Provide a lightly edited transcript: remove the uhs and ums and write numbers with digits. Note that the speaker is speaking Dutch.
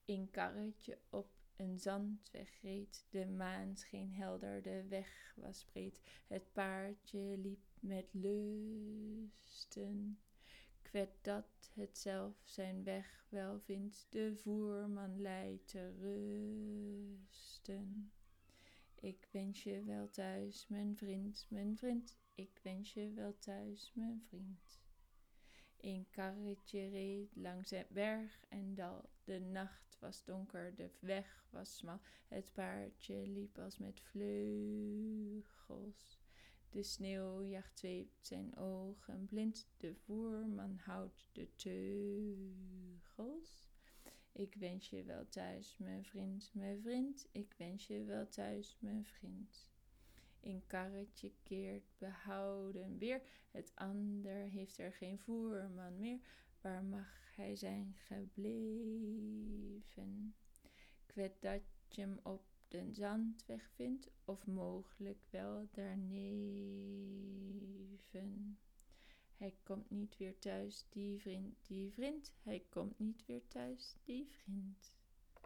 Een karretje op een zandweg reed, de maan scheen helder, de weg was breed. Het paardje liep met lusten, kwet dat het zelf zijn weg wel vindt, de voerman leidt te rusten. Ik wens je wel thuis, mijn vriend, ik wens je wel thuis, mijn vriend. Een karretje reed langs het berg en dal. De nacht was donker, de weg was smal. Het paardje liep als met vleugels. De sneeuwjacht zweept zijn ogen blind. De voerman houdt de teugels. Ik wens je wel thuis, mijn vriend. Ik wens je wel thuis, mijn vriend. Een karretje keert behouden weer, het ander heeft er geen voerman meer. Waar mag hij zijn gebleven? Kwet dat je hem op de zandweg vindt, of mogelijk wel daarneven. Hij komt niet weer thuis, die vriend, hij komt niet weer thuis, die vriend.